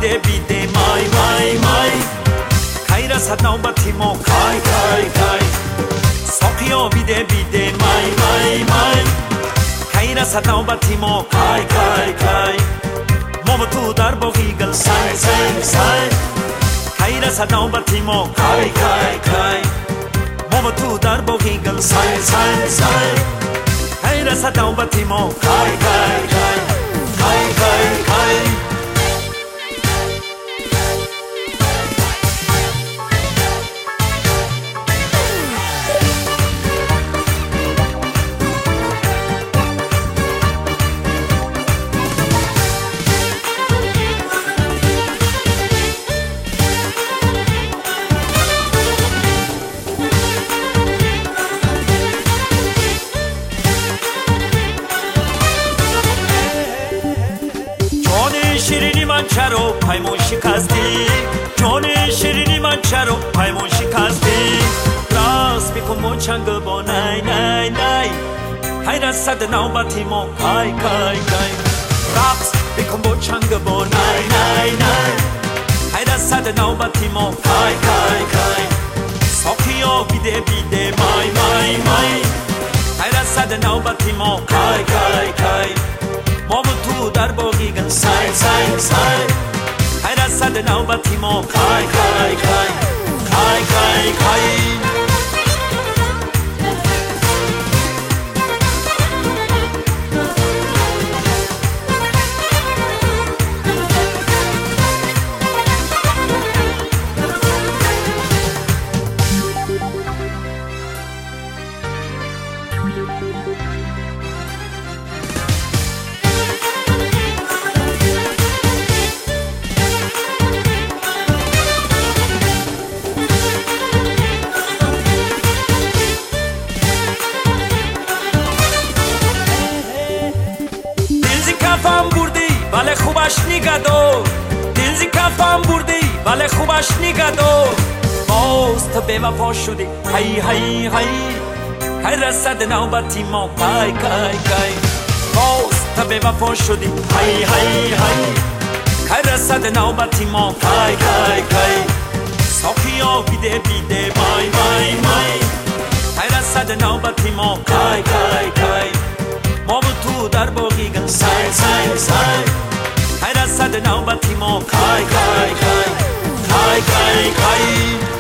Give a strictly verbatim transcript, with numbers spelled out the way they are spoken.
비대 비대 마이 마이 마이 카이라사 나우바티모 카이 카이 카이 소피오 비대 비대 마이 마이 마이 카이라사 나우바티모 카이 카이 카이 모모투 다르보기글 사이 사이 사이 카이라사 나우바티모 카이 카이 카이 모모투 다르보기글 사이 사이 사이 카이라사 나우바티모 카이 카이 카이 카이 카이 카이 شیرینی من چرا پیموشی کستی جون شیرینی من چرا پیموشی کستی راست بیکن موچنگ با نای نای نای حیرت صد نوبتی مو کای کای کای راست بیکن موچنگ با نای نای نای حیرت صد نوبتی مو کای کای کای ساکیو بیده بیده مای مای مای حیرت صد نوبتی مو کای کای کای مومتو در باقیگن سای سای سای حیرت صد نوبتیمو کای کای کای کای کای کای کفم بردی ولی خوبش نگدار دل زی کفم بردی ولی خوبش نگدار باز تو به وفا شدی هی هی هی هی رسد نوبتی ما کای کای کای باز تو به وفا شدی هی هی هی هی رسد نوبتی ما کای کای کای ساقیا بیده بیده مای مای مای هی رسد نوبتی ما کای کای کای مومتو در باقیگن سای سای سای حیرت صد نوبتی مو کای کای کای کای کای کای